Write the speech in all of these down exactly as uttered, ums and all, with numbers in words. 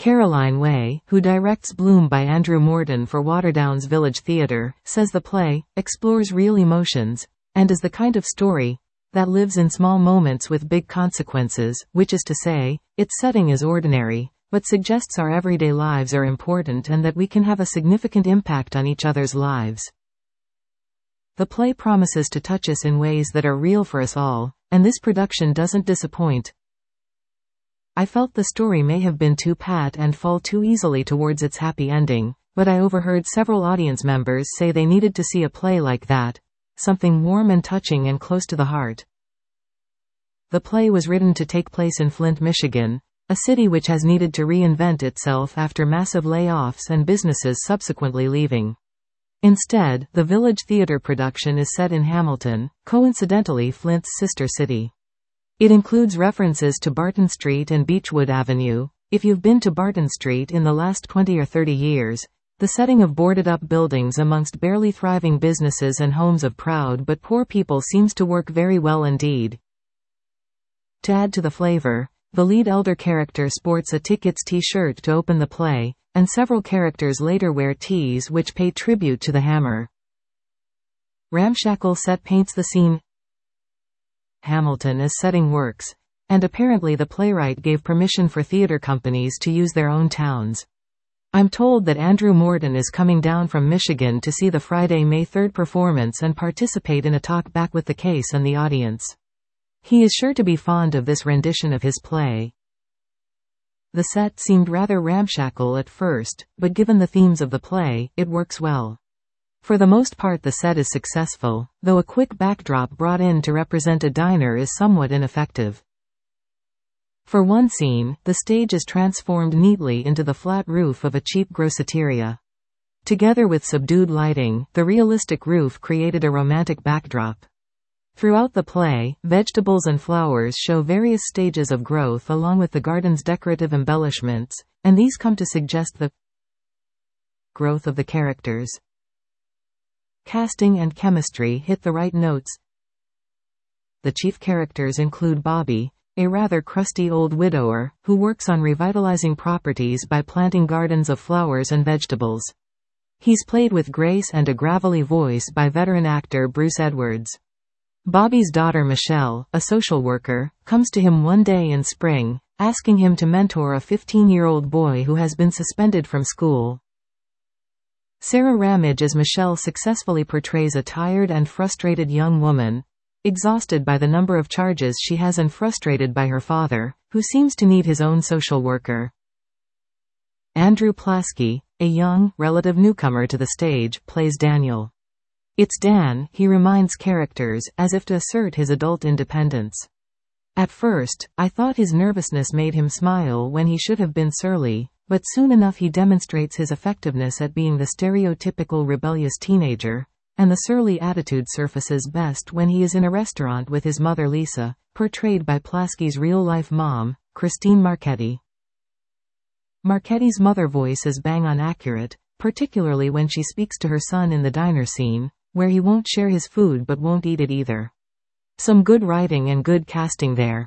Caroline Way, who directs Bloom by Andrew Morton for Waterdowns Village Theatre, says the play explores real emotions and is the kind of story that lives in small moments with big consequences, which is to say, its setting is ordinary, but suggests our everyday lives are important and that we can have a significant impact on each other's lives. The play promises to touch us in ways that are real for us all, and this production doesn't disappoint. I felt the story may have been too pat and fall too easily towards its happy ending, but I overheard several audience members say they needed to see a play like that, something warm and touching and close to the heart. The play was written to take place in Flint, Michigan, a city which has needed to reinvent itself after massive layoffs and businesses subsequently leaving. Instead, the Village Theatre production is set in Hamilton, coincidentally Flint's sister city. It includes references to Barton Street and Beechwood Avenue. If you've been to Barton Street in the last twenty or thirty years, the setting of boarded-up buildings amongst barely thriving businesses and homes of proud but poor people seems to work very well indeed. To add to the flavor, the lead elder character sports a Tickets t-shirt to open the play, and several characters later wear tees which pay tribute to the Hammer. Ramshackle set paints the scene. Hamilton as setting works, and apparently the playwright gave permission for theater companies to use their own towns. I'm told that Andrew Morton is coming down from Michigan to see the Friday, May third performance and participate in a talk back with the case and the audience. He is sure to be fond of this rendition of his play. The set seemed rather ramshackle at first, but given the themes of the play, it works well. For the most part the set is successful, though a quick backdrop brought in to represent a diner is somewhat ineffective. For one scene, the stage is transformed neatly into the flat roof of a cheap groceteria. Together with subdued lighting, the realistic roof created a romantic backdrop. Throughout the play, vegetables and flowers show various stages of growth along with the garden's decorative embellishments, and these come to suggest the growth of the characters. Casting and chemistry hit the right notes. The chief characters include Bobby, a rather crusty old widower, who works on revitalizing properties by planting gardens of flowers and vegetables. He's played with grace and a gravelly voice by veteran actor Bruce Edwards. Bobby's daughter Michelle, a social worker, comes to him one day in spring, asking him to mentor a fifteen-year-old boy who has been suspended from school. Sarah Ramage as Michelle successfully portrays a tired and frustrated young woman, exhausted by the number of charges she has and frustrated by her father, who seems to need his own social worker. Andrew Plasky, a young, relative newcomer to the stage, plays Daniel. It's Dan, he reminds characters, as if to assert his adult independence. At first, I thought his nervousness made him smile when he should have been surly, but soon enough he demonstrates his effectiveness at being the stereotypical rebellious teenager, and the surly attitude surfaces best when he is in a restaurant with his mother Lisa, portrayed by Plasky's real-life mom, Christine Marchetti. Marchetti's mother voice is bang-on accurate, particularly when she speaks to her son in the diner scene, where he won't share his food but won't eat it either. Some good writing and good casting there.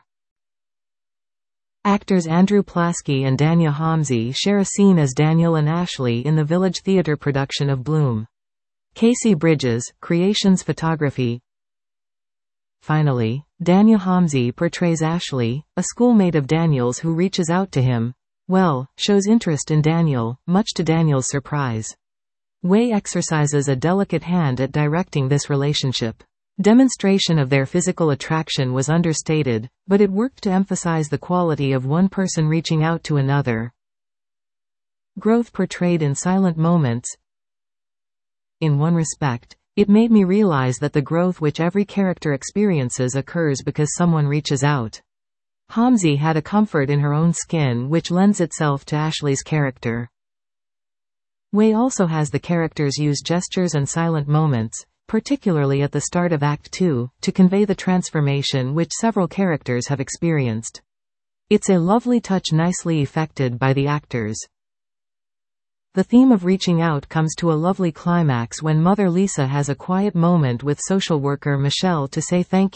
Actors Andrew Plasky and Danya Homsey share a scene as Daniel and Ashley in the Village Theatre production of Bloom. Casey Bridges, Creations Photography. Finally, Danya Homsey portrays Ashley, a schoolmate of Daniel's who reaches out to him, well, shows interest in Daniel, much to Daniel's surprise. Way exercises a delicate hand at directing this relationship. Demonstration of their physical attraction was understated, but it worked to emphasize the quality of one person reaching out to another. Growth portrayed in silent moments. In one respect, it made me realize that the growth which every character experiences occurs because someone reaches out. Homsey had a comfort in her own skin which lends itself to Ashley's character. Way also has the characters use gestures and silent moments, particularly at the start of Act two, to convey the transformation which several characters have experienced. It's a lovely touch nicely effected by the actors. The theme of reaching out comes to a lovely climax when Mother Lisa has a quiet moment with social worker Michelle to say thank you,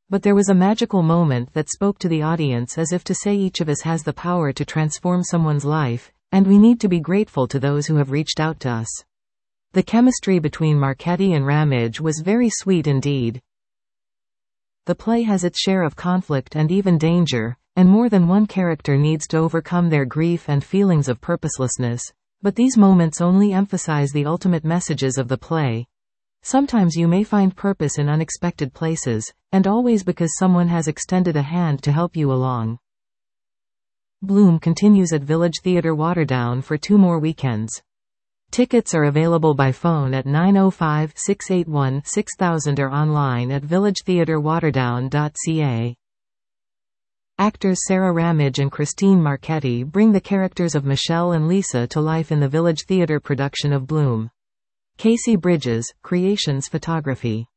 But there was a magical moment that spoke to the audience, as if to say each of us has the power to transform someone's life, and we need to be grateful to those who have reached out to us. The chemistry between Marchetti and Ramage was very sweet indeed. The play has its share of conflict and even danger, and more than one character needs to overcome their grief and feelings of purposelessness, but these moments only emphasize the ultimate messages of the play. Sometimes you may find purpose in unexpected places, and always because someone has extended a hand to help you along. Bloom continues at Village Theatre Waterdown for two more weekends. Tickets are available by phone at nine oh five, six eight one, six thousand or online at village theatre waterdown dot c a. Actors Sarah Ramage and Christine Marchetti bring the characters of Michelle and Lisa to life in the Village Theatre production of Bloom. Casey Bridges, Creations Photography.